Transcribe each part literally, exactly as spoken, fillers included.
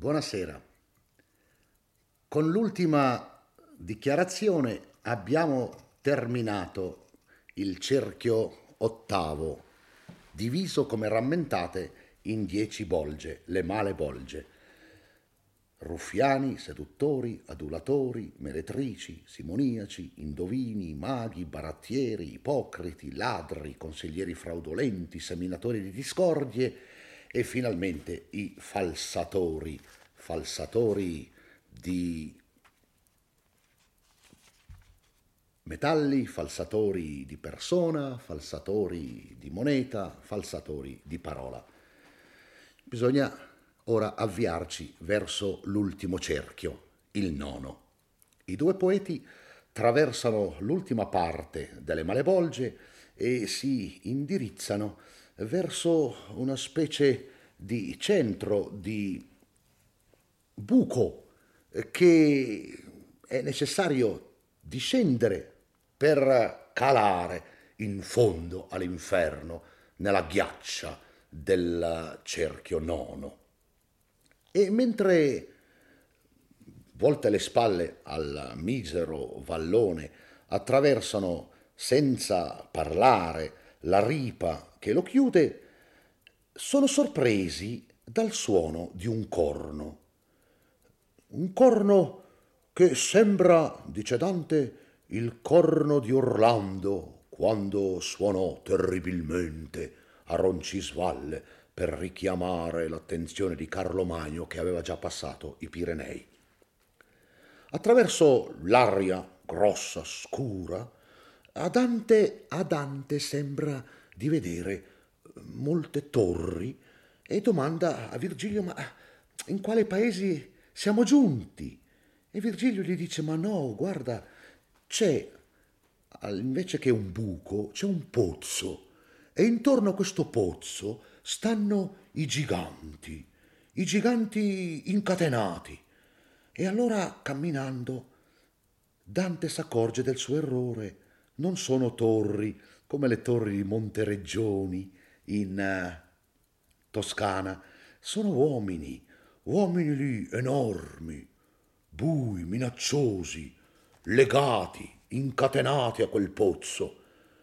Buonasera. Con l'ultima dichiarazione abbiamo terminato il cerchio ottavo, diviso come rammentate in dieci bolge, le male bolge. Ruffiani, seduttori, adulatori, meretrici, simoniaci, indovini, maghi, barattieri, ipocriti, ladri, consiglieri fraudolenti, seminatori di discordie e finalmente i falsatori, falsatori di metalli, falsatori di persona, falsatori di moneta, falsatori di parola. Bisogna ora avviarci verso l'ultimo cerchio, il nono. I due poeti traversano l'ultima parte delle malebolge e si indirizzano verso una specie di centro, di buco che è necessario discendere per calare in fondo all'inferno, nella ghiaccia del cerchio nono. E mentre, volte le spalle al misero vallone, attraversano senza parlare la ripa che lo chiude, sono sorpresi dal suono di un corno. Un corno che sembra, dice Dante, il corno di Orlando quando suonò terribilmente a Roncisvalle per richiamare l'attenzione di Carlo Magno che aveva già passato i Pirenei. Attraverso l'aria grossa, scura, a Dante, a Dante sembra di vedere molte torri e domanda a Virgilio: ma in quale paesi siamo giunti? E Virgilio gli dice: ma no, guarda, c'è, invece che un buco, c'è un pozzo, e intorno a questo pozzo stanno i giganti, i giganti incatenati. E allora, camminando, Dante s'accorge del suo errore. Non sono torri come le torri di Montereggioni in uh, Toscana, sono uomini, uomini lì enormi, bui, minacciosi, legati, incatenati a quel pozzo.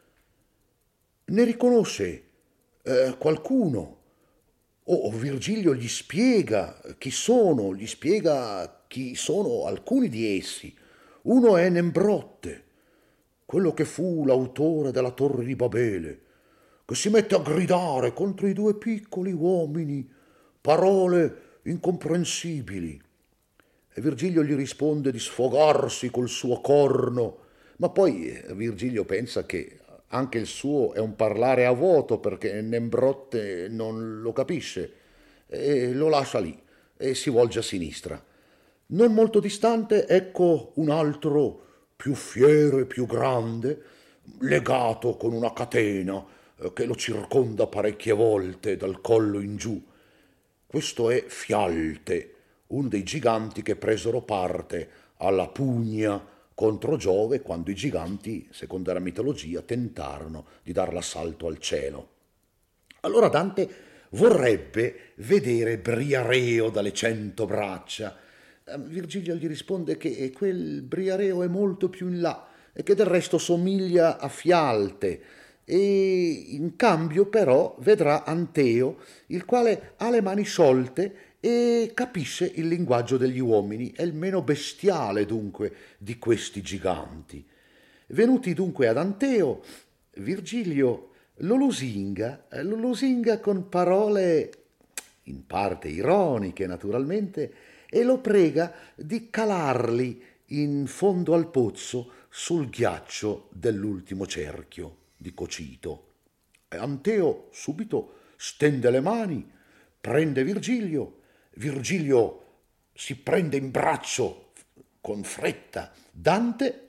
Ne riconosce eh, qualcuno, o oh, Virgilio gli spiega chi sono, gli spiega chi sono alcuni di essi. Uno è Nembrotte, quello che fu l'autore della Torre di Babele, che si mette a gridare contro i due piccoli uomini parole incomprensibili. E Virgilio gli risponde di sfogarsi col suo corno, ma poi Virgilio pensa che anche il suo è un parlare a vuoto perché Nembrotte non lo capisce e lo lascia lì e si volge a sinistra. Non molto distante ecco un altro più fiero e più grande, legato con una catena che lo circonda parecchie volte dal collo in giù. Questo è Fialte, uno dei giganti che presero parte alla pugna contro Giove quando i giganti, secondo la mitologia, tentarono di dar l'assalto al cielo. Allora Dante vorrebbe vedere Briareo dalle cento braccia. Virgilio gli risponde che quel Briareo è molto più in là e che del resto somiglia a Fialte, e in cambio però vedrà Anteo, il quale ha le mani sciolte e capisce il linguaggio degli uomini, è il meno bestiale dunque di questi giganti. Venuti dunque ad Anteo, Virgilio lo lusinga, lo lusinga con parole in parte ironiche naturalmente, e lo prega di calarli in fondo al pozzo sul ghiaccio dell'ultimo cerchio di Cocito. E Anteo subito stende le mani, prende Virgilio, Virgilio si prende in braccio con fretta Dante,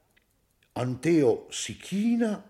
Anteo si china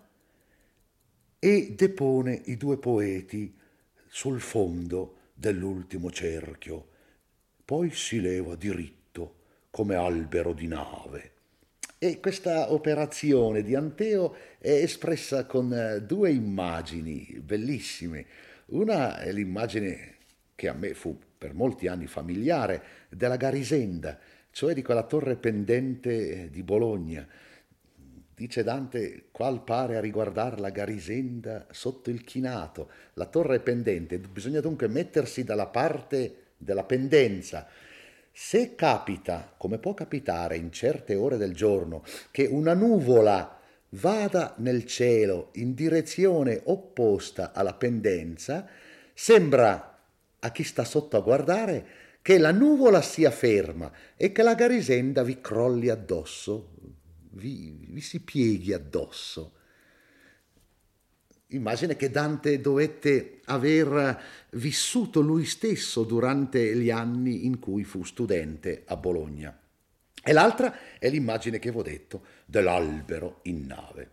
e depone i due poeti sul fondo dell'ultimo cerchio. Poi si leva diritto come albero di nave. E questa operazione di Anteo è espressa con due immagini bellissime. Una è l'immagine che a me fu per molti anni familiare, della Garisenda, cioè di quella torre pendente di Bologna. Dice Dante, qual pare a riguardar la Garisenda sotto il chinato. La torre è pendente, bisogna dunque mettersi dalla parte della pendenza. Se capita, come può capitare in certe ore del giorno, che una nuvola vada nel cielo in direzione opposta alla pendenza, sembra a chi sta sotto a guardare che la nuvola sia ferma e che la Garisenda vi crolli addosso, vi, vi si pieghi addosso. Immagine che Dante dovette aver vissuto lui stesso durante gli anni in cui fu studente a Bologna. E l'altra è l'immagine che vi ho detto dell'albero in nave.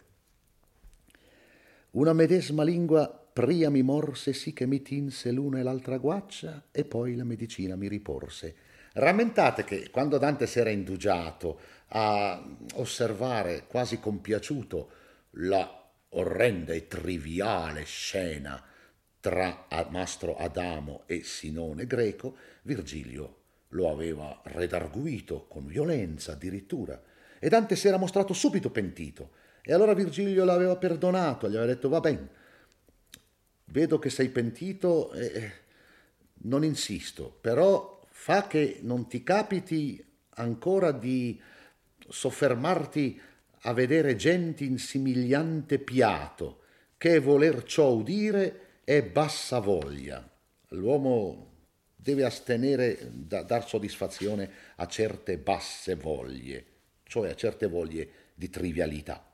Una medesima lingua pria mi morse sì che mi tinse l'una e l'altra guaccia e poi la medicina mi riporse. Rammentate che quando Dante si era indugiato a osservare quasi compiaciuto la orrenda e triviale scena tra Mastro Adamo e Sinone Greco, Virgilio lo aveva redarguito con violenza addirittura, e Dante si era mostrato subito pentito, e allora Virgilio l'aveva perdonato, gli aveva detto va bene, vedo che sei pentito, eh, non insisto, però fa che non ti capiti ancora di soffermarti a vedere gente in simigliante piato, che voler ciò udire è bassa voglia. L'uomo deve astenere da dar soddisfazione a certe basse voglie, cioè a certe voglie di trivialità.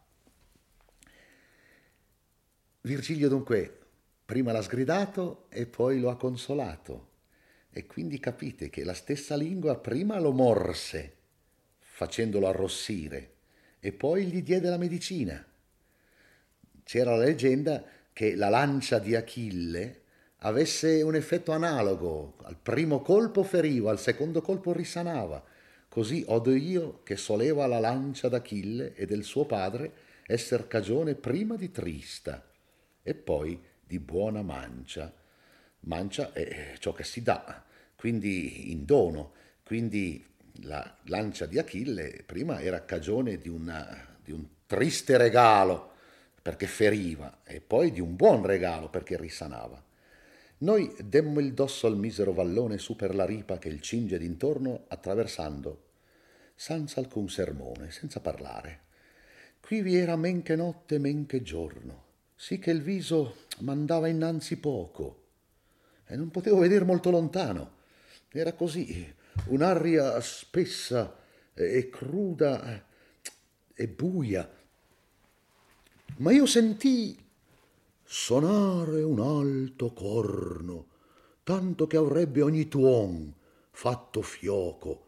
Virgilio dunque prima l'ha sgridato e poi lo ha consolato, e quindi capite che la stessa lingua prima lo morse, facendolo arrossire, e poi gli diede la medicina. C'era la leggenda che la lancia di Achille avesse un effetto analogo, al primo colpo feriva, al secondo colpo risanava. Così odo io che soleva la lancia d'Achille e del suo padre esser cagione prima di trista e poi di buona mancia. Mancia è ciò che si dà, quindi in dono, quindi la lancia di Achille prima era cagione di, una, di un triste regalo perché feriva, e poi di un buon regalo perché risanava. Noi demmo il dosso al misero vallone su per la ripa che il cinge d'intorno attraversando, senza alcun sermone, senza parlare. Qui vi era men che notte men che giorno, sì che il viso m'andava innanzi poco e non potevo veder molto lontano. Era così, un'aria spessa e cruda e buia. Ma io sentii sonare un alto corno, tanto che avrebbe ogni tuon fatto fioco.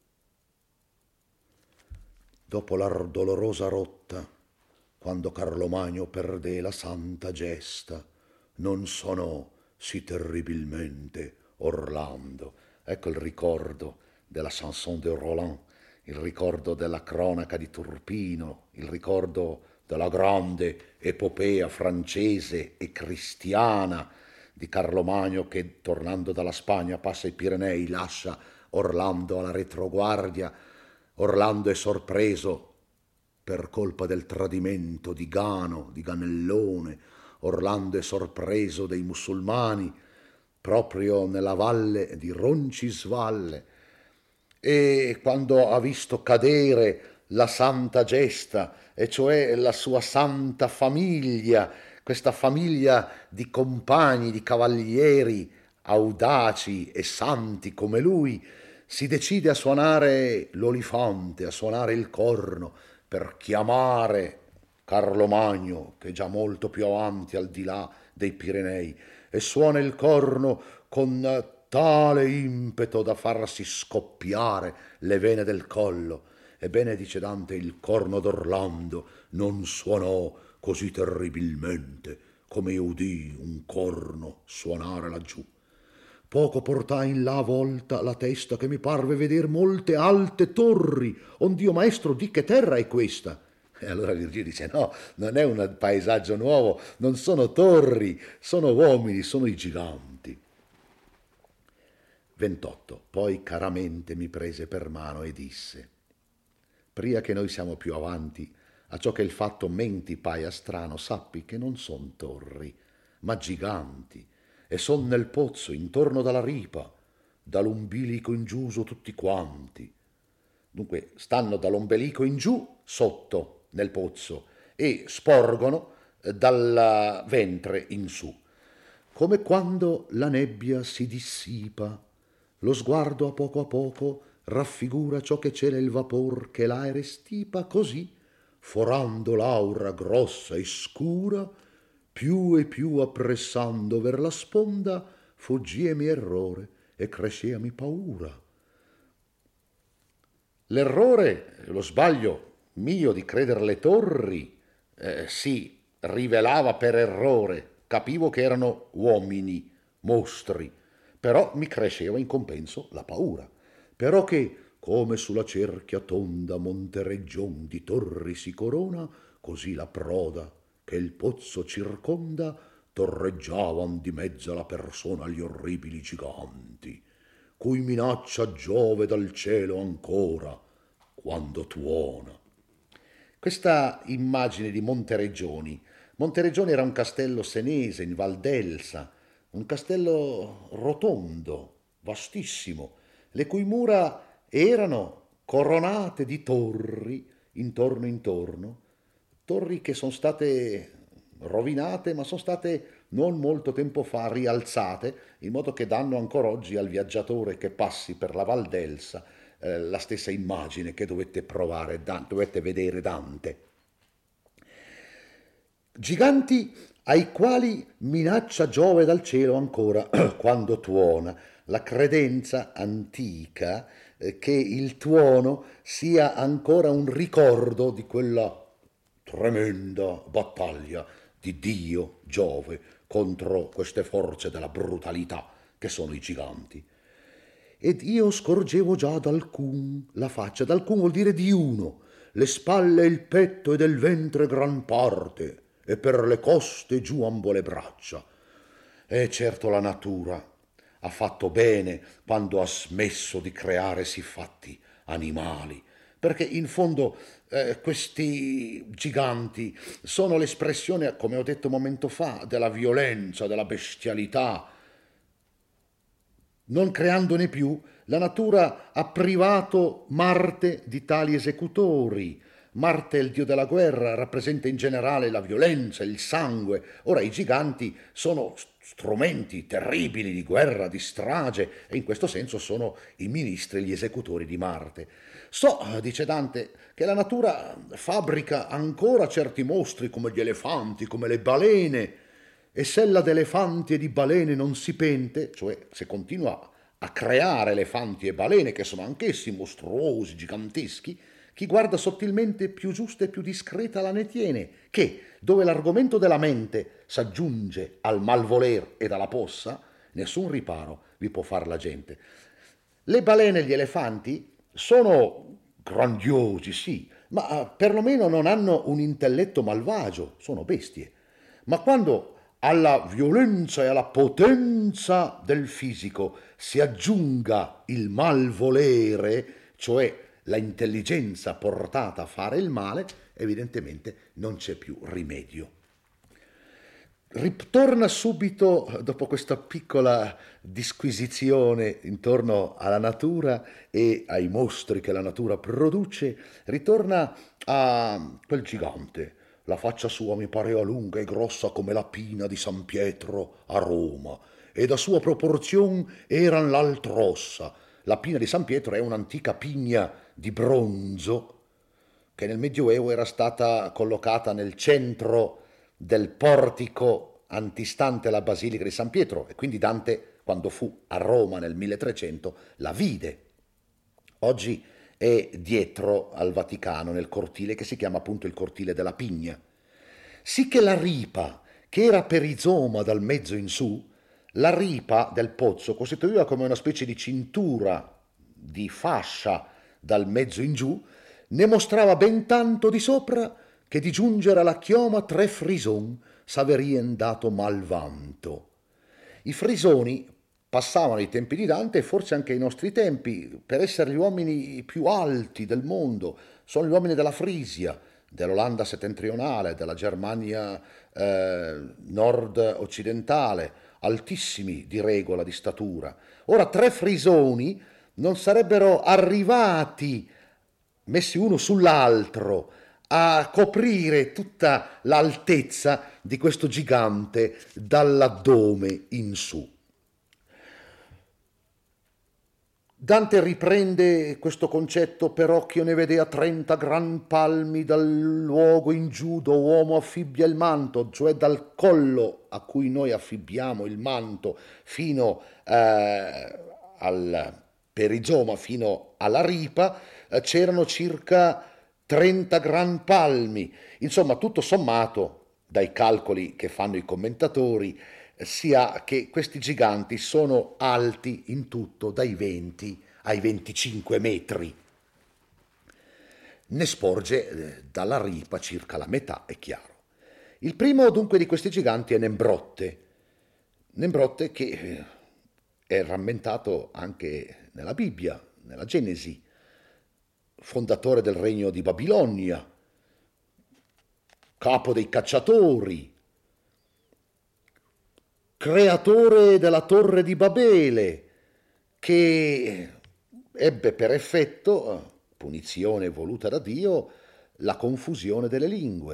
Dopo la dolorosa rotta, quando Carlomagno perdé la santa gesta, non sonò sì terribilmente Orlando. Ecco il ricordo della chanson de Roland, il ricordo della cronaca di Turpino, il ricordo della grande epopea francese e cristiana di Carlomagno che, tornando dalla Spagna, passa i Pirenei, lascia Orlando alla retroguardia. Orlando è sorpreso per colpa del tradimento di Gano, di Ganellone. Orlando è sorpreso dai musulmani proprio nella valle di Roncisvalle, e quando ha visto cadere la santa gesta, e cioè la sua santa famiglia, questa famiglia di compagni, di cavalieri audaci e santi come lui, si decide a suonare l'olifante, a suonare il corno per chiamare Carlomagno, che è già molto più avanti al di là dei Pirenei, e suona il corno con tale impeto da farsi scoppiare le vene del collo. Ebbene, dice Dante, il corno d'Orlando non suonò così terribilmente come io udii un corno suonare laggiù. Poco portai in là volta la testa che mi parve veder molte alte torri, ond'io maestro di che terra è questa? E allora Virgilio dice no, non è un paesaggio nuovo, non sono torri, sono uomini, sono i giganti. ventotto. Poi caramente mi prese per mano e disse: pria che noi siamo più avanti, a ciò che il fatto menti paia strano, sappi che non son torri, ma giganti, e son nel pozzo intorno dalla ripa, dall'umbilico in giuso tutti quanti. Dunque stanno dall'ombelico in giù, sotto, nel pozzo, e sporgono dal ventre in su. Come quando la nebbia si dissipa, lo sguardo a poco a poco raffigura ciò che c'era il vapor che l'aere stipa, così, forando l'aura grossa e scura, più e più appressando ver la sponda, fuggiemi errore e cresceami paura. L'errore, lo sbaglio mio di credere le torri, eh, si rivelava per errore, capivo che erano uomini, mostri, però mi cresceva in compenso la paura, però che, come sulla cerchia tonda Montereggion di torri si corona, così la proda che il pozzo circonda torreggiavan di mezzo alla persona gli orribili giganti, cui minaccia Giove dal cielo ancora, quando tuona. Questa immagine di Montereggioni. Montereggioni era un castello senese in Val d'Elsa, un castello rotondo, vastissimo, le cui mura erano coronate di torri intorno intorno, torri che sono state rovinate, ma sono state non molto tempo fa rialzate, in modo che danno ancora oggi al viaggiatore che passi per la Val d'Elsa eh, la stessa immagine che dovette provare, da, dovette vedere Dante. Giganti ai quali minaccia Giove dal cielo ancora quando tuona, la credenza antica eh, che il tuono sia ancora un ricordo di quella tremenda battaglia di Dio Giove contro queste forze della brutalità che sono i giganti. Ed io scorgevo già d'alcun la faccia, d'alcun vuol dire di uno, le spalle, il petto e del ventre gran parte, e per le coste giù ambo le braccia. E certo la natura ha fatto bene quando ha smesso di creare siffatti animali, perché in fondo eh, questi giganti sono l'espressione, come ho detto un momento fa, della violenza, della bestialità. Non creandone più, la natura ha privato Marte di tali esecutori. Marte, il dio della guerra, rappresenta in generale la violenza, il sangue. Ora i giganti sono strumenti terribili di guerra, di strage, e in questo senso sono i ministri, gli esecutori di Marte. So, dice Dante, che la natura fabbrica ancora certi mostri come gli elefanti, come le balene, e se la d'elefanti e di balene non si pente, cioè se continua a creare elefanti e balene, che sono anch'essi mostruosi, giganteschi, chi guarda sottilmente più giusta e più discreta la ne tiene, che, dove l'argomento della mente s'aggiunge al malvoler e alla possa, nessun riparo vi può far la gente. Le balene e gli elefanti sono grandiosi, sì, ma perlomeno non hanno un intelletto malvagio, sono bestie. Ma quando alla violenza e alla potenza del fisico si aggiunga il malvolere, cioè la intelligenza portata a fare il male, evidentemente non c'è più rimedio. Ritorna subito, dopo questa piccola disquisizione intorno alla natura e ai mostri che la natura produce, ritorna a quel gigante. La faccia sua mi pareva lunga e grossa come la pina di San Pietro a Roma, e da sua proporzione eran l'altrossa. La pina di San Pietro è un'antica pigna di bronzo che nel Medioevo era stata collocata nel centro del portico antistante la Basilica di San Pietro, e quindi Dante, quando fu a Roma nel milletrecento, la vide. Oggi è dietro al Vaticano, nel cortile che si chiama appunto il cortile della Pigna. Sì che la ripa, che era perizoma dal mezzo in su, la ripa del pozzo costituiva come una specie di cintura di fascia dal mezzo in giù, ne mostrava ben tanto di sopra che di giungere alla chioma tre frison s'averien dato mal vanto. I frisoni passavano ai tempi di Dante e forse anche ai nostri tempi, per essere gli uomini più alti del mondo. Sono gli uomini della Frisia, dell'Olanda settentrionale, della Germania eh, nord-occidentale, altissimi di regola, di statura. Ora, tre frisoni non sarebbero arrivati, messi uno sull'altro, a coprire tutta l'altezza di questo gigante dall'addome in su. Dante riprende questo concetto: per occhio ne vedea trenta gran palmi dal luogo in giù do uomo affibbia il manto, cioè dal collo a cui noi affibbiamo il manto fino eh, al perizoma, fino alla ripa, eh, c'erano circa trenta gran palmi. Insomma, tutto sommato, dai calcoli che fanno i commentatori, sia che questi giganti sono alti in tutto dai venti ai venticinque metri. Ne sporge eh, dalla ripa circa la metà, è chiaro. Il primo dunque di questi giganti è Nembrotte, Nembrotte che eh, è rammentato anche nella Bibbia, nella Genesi, fondatore del regno di Babilonia, capo dei cacciatori, creatore della torre di Babele, che ebbe per effetto, punizione voluta da Dio, la confusione delle lingue.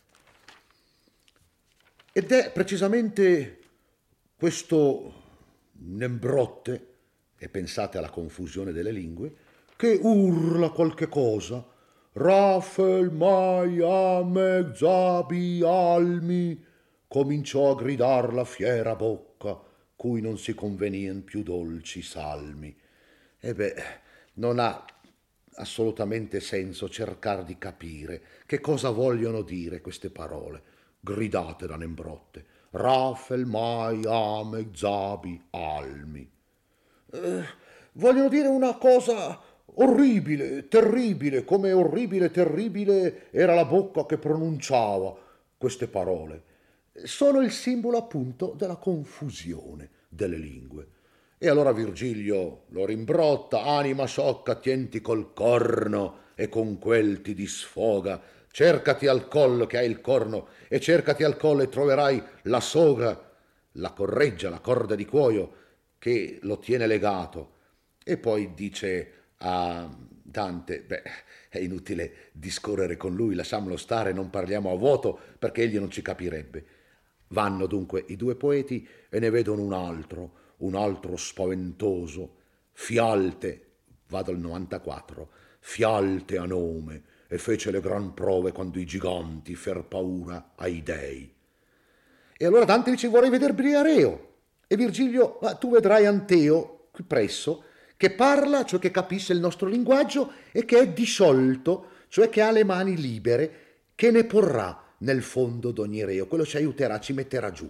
Ed è precisamente questo Nembrotte, e pensate alla confusione delle lingue, che urla qualche cosa: Rafel, Mai, Ame, Zabi, Almi. Cominciò a gridar la fiera bocca, cui non si convenien più dolci salmi. E beh, non ha assolutamente senso cercare di capire che cosa vogliono dire queste parole, gridate da Nembrotte. Rafel, Mai, Ame, Zabi, Almi. Eh, vogliono dire una cosa orribile, terribile, come orribile, terribile era la bocca che pronunciava queste parole. Sono il simbolo appunto della confusione delle lingue. E allora Virgilio lo rimbrotta: anima sciocca, tienti col corno e con quel ti disfoga, cercati al collo che hai il corno e cercati al collo e troverai la soga, la correggia, la corda di cuoio che lo tiene legato. E poi dice a Dante: beh, è inutile discorrere con lui, lasciamolo stare, non parliamo a vuoto, perché egli non ci capirebbe. Vanno dunque i due poeti e ne vedono un altro, un altro spaventoso, Fialte, vado al novantaquattro, Fialte a nome, e fece le gran prove quando i giganti fer paura ai dei. E allora Dante dice: vorrei veder Briareo. E Virgilio: ma tu vedrai Anteo qui presso, che parla, cioè che capisce il nostro linguaggio, e che è disciolto, cioè che ha le mani libere, che ne porrà nel fondo d'ogni reo, quello ci aiuterà, ci metterà giù.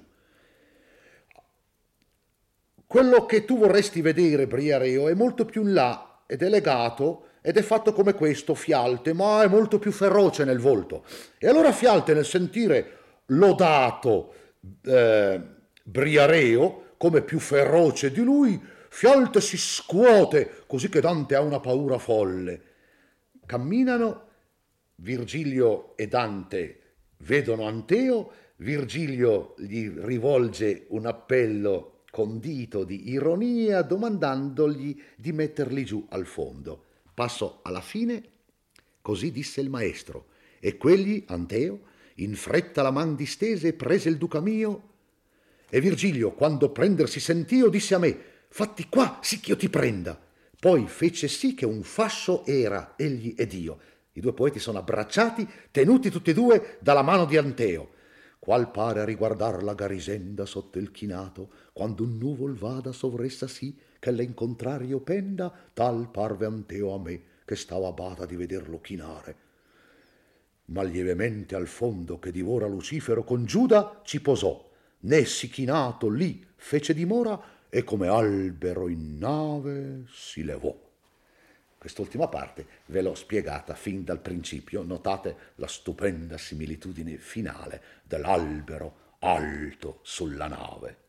Quello che tu vorresti vedere, Briareo, è molto più in là ed è legato ed è fatto come questo, Fialte, ma è molto più feroce nel volto. E allora Fialte, nel sentire lodato eh, Briareo come più feroce di lui, Fialte si scuote, così che Dante ha una paura folle. Camminano, Virgilio e Dante vedono Anteo, Virgilio gli rivolge un appello condito di ironia, domandandogli di metterli giù al fondo. Passo alla fine: così disse il maestro, e quegli, Anteo, in fretta la man distese, prese il duca mio, e Virgilio, quando prendersi sentio, disse a me: fatti qua, sì ch'io ti prenda. Poi fece sì che un fascio era egli ed io. I due poeti sono abbracciati, tenuti tutti e due dalla mano di Anteo, qual pare a riguardar la garisenda sotto il chinato, quando un nuvol vada sovressa sì, che l'è in contrario penda, tal parve Anteo a me, che stava bada di vederlo chinare. Ma lievemente al fondo che divora Lucifero con Giuda ci posò, né si chinato lì fece dimora, e come albero in nave si levò. Quest'ultima parte ve l'ho spiegata fin dal principio, notate la stupenda similitudine finale dell'albero alto sulla nave.